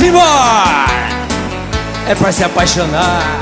Simbora! É pra se apaixonar.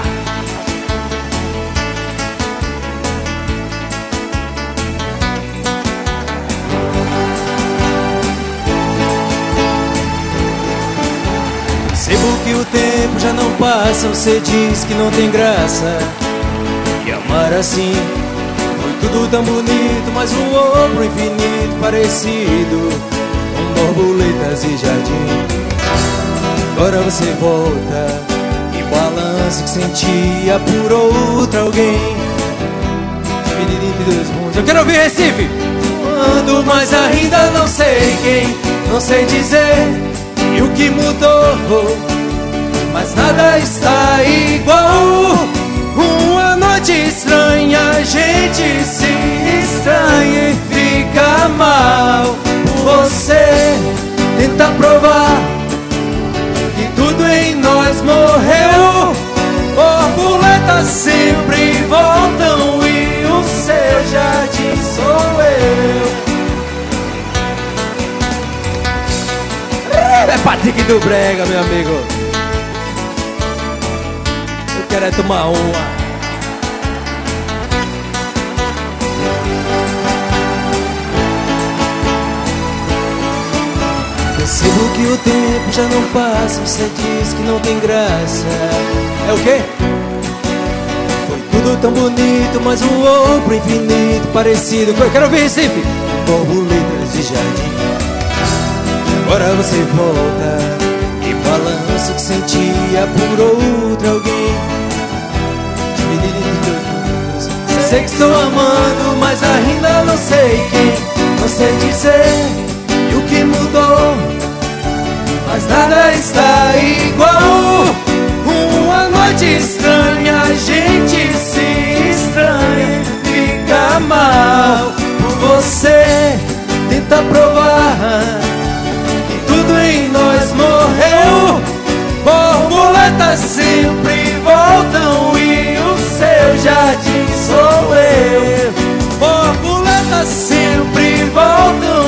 Percebo que o tempo já não passa. Você diz que não tem graça. E amar assim foi tudo tão bonito, mas voou pro infinito parecido com borboletas e jardim. Agora você volta e balança o que sentia por outra alguém. Dividido entre dois mundos. Eu quero ouvir Recife! Quando, mas ainda não sei quem, não sei dizer e o que mudou, mas nada está igual. Uma noite estranha, a gente se estranha e fica mal. Você tenta provar que tudo em nós morreu. Borboletas sempre voltam e o seu jardim sou eu. É Patrick do Brega, meu amigo. Eu quero é tomar uma. Percebo que o tempo já não passa. Você diz que não tem graça. É o quê? Foi tudo tão bonito, mas voou pro infinito parecido. Eu quero ouvir Recife. Borboletas de jardim. Agora você volta e balança o que sentia por outra alguém. Dividido em dois mundos. Sei que estou amando, mas ainda não sei quem, não sei dizer e o que mudou, mas nada está igual. Uma noite estranha, a gente se estranha, fica mal. Você tenta provar que tudo em nós morreu. Borboletas sempre voltam e o seu jardim sou eu. Borboletas sempre voltam